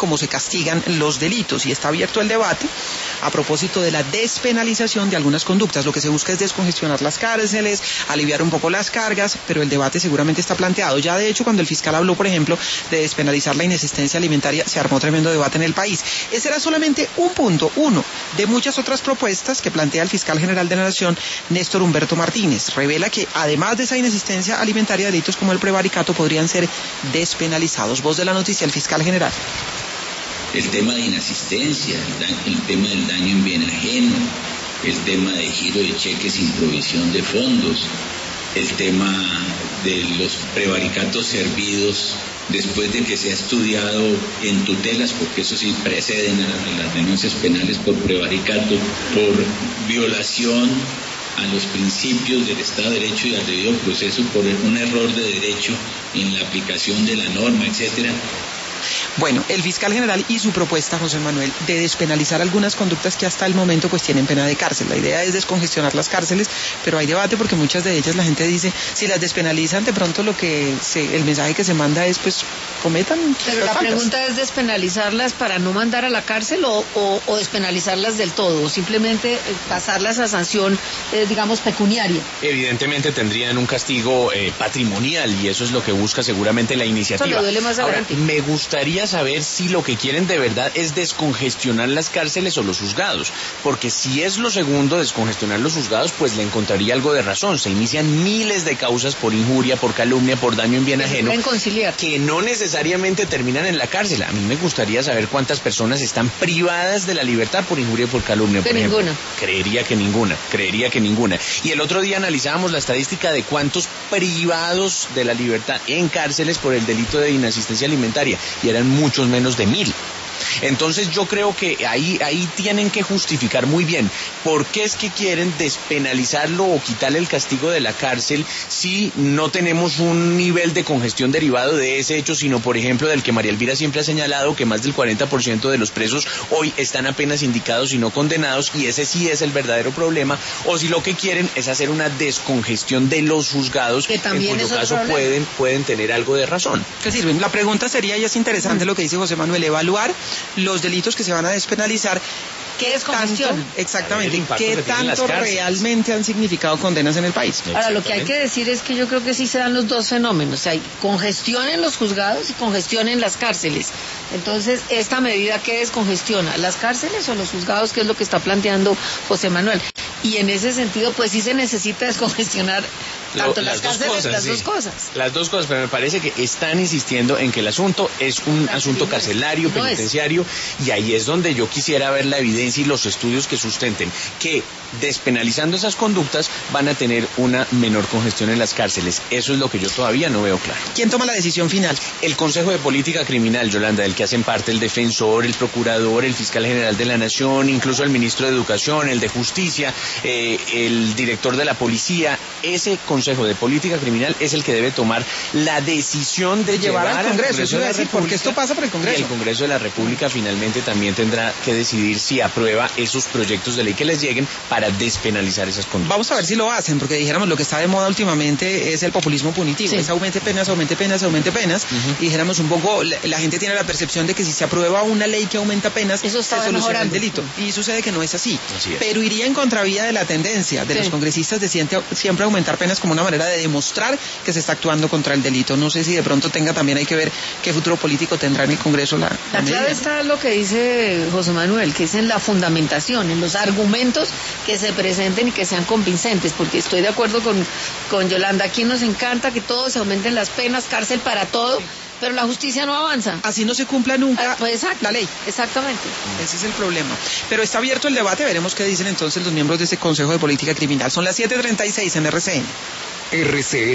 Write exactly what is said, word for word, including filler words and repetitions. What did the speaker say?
como se castigan los delitos, y está abierto el debate a propósito de la despenalización de algunas conductas. Lo que se busca es descongestionar las cárceles, aliviar un poco las cargas, pero el debate seguramente está planteado. Ya de hecho, cuando el fiscal habló, por ejemplo, de despenalizar la inexistencia alimentaria, se armó tremendo debate en el país. Ese era solamente un punto, uno de muchas otras propuestas que plantea el fiscal general de la Nación, Néstor Humberto Martínez. Revela que además de esa inexistencia alimentaria, delitos como el prevaricato podrían ser despenalizados. Voz de la noticia, el fiscal general. El tema de inasistencia, el, daño, el tema del daño en bien ajeno, el tema de giro de cheques sin provisión de fondos, el tema de los prevaricatos servidos después de que se ha estudiado en tutelas, porque eso sí preceden a las denuncias penales por prevaricato, por violación a los principios del Estado de Derecho y al debido proceso, por un error de derecho en la aplicación de la norma, etcétera. Bueno, el fiscal general y su propuesta, José Manuel, de despenalizar algunas conductas que hasta el momento pues tienen pena de cárcel. La idea es descongestionar las cárceles, pero hay debate porque muchas de ellas la gente dice, si las despenalizan, de pronto lo que se, el mensaje que se manda es pues cometan. Pero la pregunta es despenalizarlas para no mandar a la cárcel o, o, o despenalizarlas del todo, o simplemente pasarlas a sanción, eh, digamos, pecuniaria. Evidentemente tendrían un castigo eh, patrimonial, y eso es lo que busca seguramente la iniciativa. Eso le duele más a Ahora, Valentín. me gustaría saber si lo que quieren de verdad es descongestionar las cárceles o los juzgados, porque si es lo segundo, descongestionar los juzgados, pues le encontraría algo de razón. Se inician miles de causas por injuria, por calumnia, por daño en bien ajeno, que no necesariamente terminan en la cárcel. A mí me gustaría saber cuántas personas están privadas de la libertad por injuria y por calumnia, por ejemplo. Ninguna. Creería que ninguna, creería que ninguna. Y el otro día analizábamos la estadística de cuántos privados de la libertad en cárceles por el delito de inasistencia alimentaria, y eran muchos menos de mil. Entonces yo creo que ahí, ahí tienen que justificar muy bien por qué es que quieren despenalizarlo o quitarle el castigo de la cárcel si no tenemos un nivel de congestión derivado de ese hecho, sino por ejemplo del que María Elvira siempre ha señalado, que más del cuarenta por ciento de los presos hoy están apenas indicados y no condenados, y ese sí es el verdadero problema, o si lo que quieren es hacer una descongestión de los juzgados, que también en cuyo caso pueden, pueden tener algo de razón. ¿Qué sirven? La pregunta sería, y es interesante lo que dice José Manuel, evaluar los delitos que se van a despenalizar. ¿Qué es congestión? Exactamente, ¿qué tanto realmente han significado condenas en el país? Ahora, lo que hay que decir es que yo creo que sí se dan los dos fenómenos. Hay congestión en los juzgados y congestión en las cárceles. Entonces, ¿esta medida qué descongestiona? ¿Las cárceles o los juzgados? Que es lo que está planteando José Manuel. Y en ese sentido, pues sí se necesita descongestionar tanto Lo, las, las cárceles, dos cosas, las sí. dos cosas. Las dos cosas, pero me parece que están insistiendo en que el asunto es un asunto carcelario, no penitenciario, es. Y ahí es donde yo quisiera ver la evidencia y los estudios que sustenten que despenalizando esas conductas van a tener una menor congestión en las cárceles. Eso es lo que yo todavía no veo claro. ¿Quién toma la decisión final? El Consejo de Política Criminal, Yolanda, del que hacen parte el defensor, el procurador, el fiscal general de la Nación, incluso el ministro de Educación, el de Justicia, eh, el director de la policía. Ese Consejo de Política Criminal es el que debe tomar la decisión de, de llevar, llevar al Congreso, Congreso de la República, porque esto pasa por el Congreso. Y el Congreso de la República finalmente también tendrá que decidir si aprueba esos proyectos de ley que les lleguen para despenalizar esas conductas. Vamos a ver si lo hacen, porque dijéramos lo que está de moda últimamente es el populismo punitivo, sí. Es aumente penas, aumente penas, aumente penas, uh-huh. Y dijéramos un poco, la, la gente tiene la percepción de que si se aprueba una ley que aumenta penas, eso se soluciona el delito, y sucede que no es así, así es. Pero iría en contravía de la tendencia de sí. Los congresistas de siempre, siempre aumentar penas como una manera de demostrar que se está actuando contra el delito. No sé si de pronto tenga también, hay que ver qué futuro político tendrá en el Congreso la, la, la clave está en lo que dice José Manuel, que es en la fundamentación, en los argumentos que se presenten y que sean convincentes, porque estoy de acuerdo con, con Yolanda, aquí nos encanta que todos se aumenten las penas, cárcel para todo, pero la justicia no avanza. Así no se cumpla nunca ah, pues la ley. Exactamente. Ese es el problema. Pero está abierto el debate, veremos qué dicen entonces los miembros de ese Consejo de Política Criminal. Son las siete treinta y seis en R C N. R C N.